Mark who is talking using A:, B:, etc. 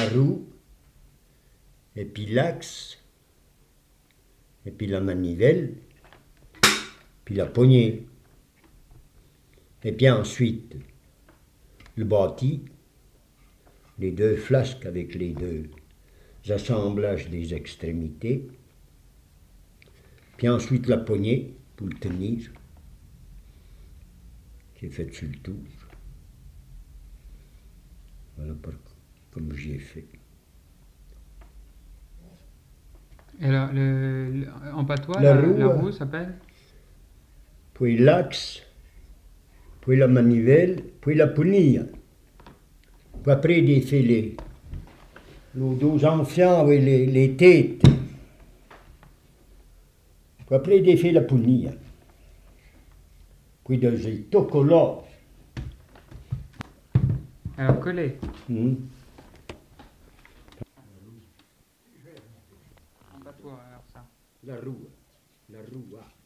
A: la roue, et puis l'axe, et puis la manivelle, puis la poignée. Et puis ensuite, le bâti, les deux flasques avec les deux assemblages des extrémités, puis ensuite la poignée pour le tenir, qui est faite sur le tour. Voilà comme j'y ai fait.
B: Et alors, en patois,
A: La
B: la
A: roue,
B: roue s'appelle?
A: puis l'axe, puis la manivelle, puis la poignée. Puis après, il fait les deux enfants avec les têtes. Puis après, il fait la poignée. Puis il tocco là.
B: Alors, coller.
A: Hmm.
B: En patois, alors ça.
A: La roue.